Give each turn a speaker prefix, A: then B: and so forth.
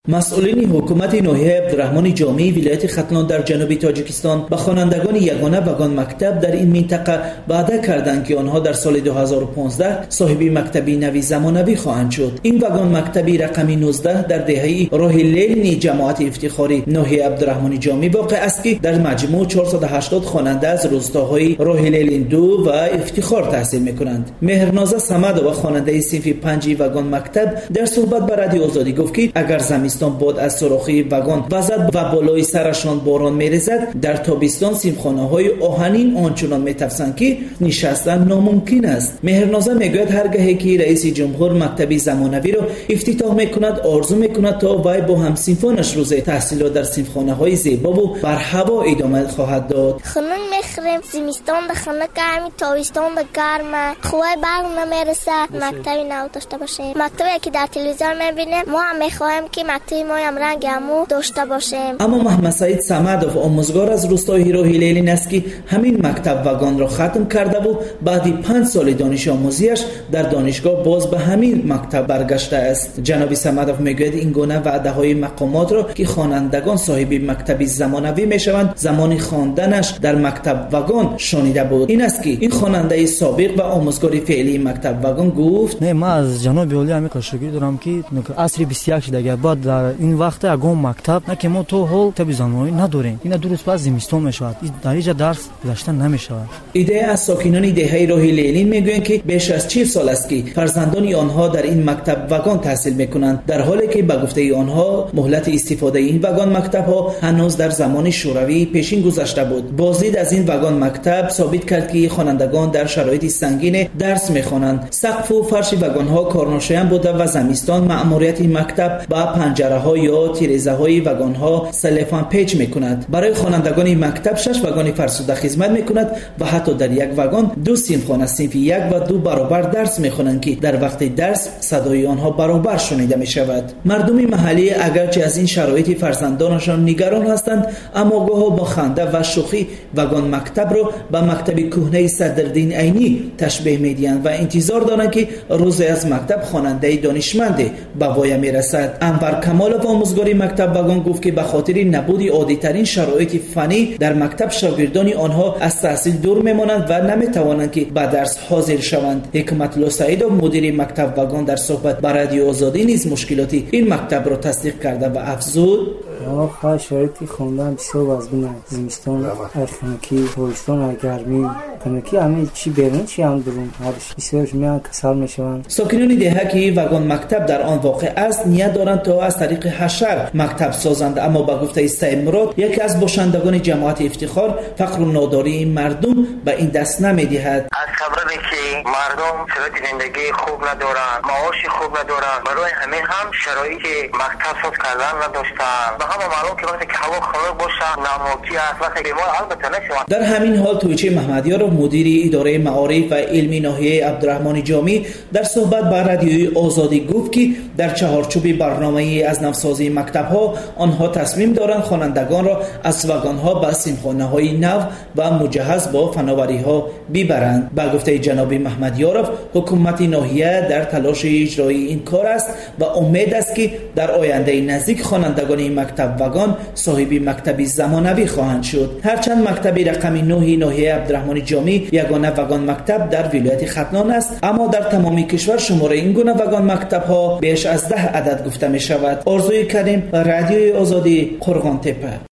A: مسئولین حکومت ناحیه عبدالرحمن جامی ولایت ختلان در جنوب تاجیکستان به خوانندگان یگانه واگن مکتب در این منطقه وعده کردند که آنها در سال 2015 صاحب مکتبی نوی زمانوی خواهند شد. این واگن مکتبی رقم 19 در دهه راه لینی جماعت افتخاری ناحیه عبدالرحمن جامی واقع است که در مجموع 480 خواننده از روستاهای راه لین 2 و افتخار تحصیل میکنند. مهرنازه صمد و خواننده صنف 5 واگن مکتب در صحبت با رادیو آزادی گفت که اگر زمستان باد از سوراخی واگن وزد و بالای سرشان باران میریزد، در تابستان سیمخانه‌های آهنین آنچنان میتفسند که نشستن ناممکن است. مهرنازه میگوید هرگاهی که رئیس جمهور مکتبی زمانوی را افتتاح میکند آرزو میکند تا وی با همسنفانش روز تحصیلات در سیمخانه‌های زیبا و بر هوا ادامه خواهد داد.
B: خانم میخریم زمستان به خانه گرمی، تابستان به گرم، خواه برق نمیرسه، مکتبی نو داشته باشیم. مکتبی که در تلویزیون میبینیم ما هم میخواهیم که مکتبی ما هم رنگ همو داشته باشیم.
A: اما محمد سعید صمدوف آموزگار از روستای راه لیلین است که همین مکتب واگن را ختم کرده و بعد 5 سال دانش آموزیش در دانشگاه باز به همین مکتب برگشته است. جناب صمدوف میگوید این گونه وعده های مقامات را که خوانندگان صاحب مکتبی زمانوی میشوند زمان خواندنش در مکتب واگن شنیده بود. این است که این خواننده سابق و آموزگار فعلی مکتب واگن گفت:
C: نه، ما از جناب عالی امریکا شاگرد دارم که عصر 21 شده بعد در این وقت اگه مکتب نه که ما تو هول کتاب زمانوی نداریم. این درست پس زمستان میشود، در اینجا درس گذاشتن نمیشود.
A: ایده از ساکنان دهه راه لیلین میگویند که بیش از 40 سال است که فرزندان آنها در این مکتب واگن تحصیل میکنند، در حالی که به گفته آنها مهلت استفاده این واگن مکتب ها هنوز در زمان شوروی پیشین گذشته بود. بازدید از این واگن مکتب ثابت کرد که خوانندگان در شرایط سنگین درس میخوانند. سقف و فرش واگن ها کارناشیان بوده و زمستان مأموریت این مکتب با پنجره ها یا تیرزه های واگن ها سلفان پیچ میکند. برای خوانندگان این مکتب 6 واگن فرسوده خدمت میکند و حتی در یک واگن 2 سیمخانه صنف 1 و 2 برابر درس میخوانند که در وقت درس صدای آنها برابر شنیده میشود. مردم محلی اگرچه از این شرایط فرزندانشان نگران هستند، اما گاه با خنده و شوخی واگن مکتب را به مکتب کهنه صدرالدین عینی تشبیه میدهند و انتظار دارند که روزی از مکتب خواننده دانشمند به وای میرسد. انور کمالوف آموزگار مکتب واگن گفت که به خاطر نبود عادی ترین شرایط فنی در مکتب شاگردان آنها از تحصیل دور میمانند و نمیتوانند که به درس حاضر شوند. حکمت الله سعیدov مدیر مکتب واگن در صحبت با رادیو آزادی نیز مشکلات این مکتب را تصدیق کرده و افزود:
D: ما شرایطی خوندن بسیار وضعی است. زمستان خنکی، تابستان گرمی، خنکی همه چی بیرون چی هم درون هرش بسیار میان کسل میشوند.
A: ساکنان دهه که واگن مکتب در آن واقع است نیت دارند تا از طریق حشر مکتب سازند، اما با گفته سید مراد یکی از باشندگان جماعت افتخار فقر و ناداری مردم به این دست نمیدهد.
E: از سببی که مردم شرایط زندگی خوب ندارند، معاش خوب ندارند، برای همین هم شرایط مکتب ساز کردن نداشتند. همه معلوم که وقتی که هوا خنک باشه ناممکن است، وقتی بیمار البته نشوند.
A: در همین حال تویچه محمدیارov مدیر اداره معارف و علمی ناحیه عبدالرحمن جامی در صحبت با رادیوی آزادی گفت که در چهارچوب برنامه از نوسازی مکتب ها آنها تصمیم دارند خوانندگان را از واگن ها به سیمخانه های نو و مجهز با فناوری ها ببرند. با گفته جناب محمدیارov حکومت ناحیه در تلاش اجرای این کار است و امید است که در آینده نزدیک خوانندگان این مکتب واگن صاحب مکتبی زمانوی خواهند شد. هرچند مکتب رقم 9 ناحیه عبدالرحمن جامی یگانه واگن مکتب در ولایت ختلان است، اما در تمام کشور شماره این گونه واگن مکتب ها بیش از 10 عدد گفته می شود. آرزوی کریم، رادیوی آزادی، قرغان تپه.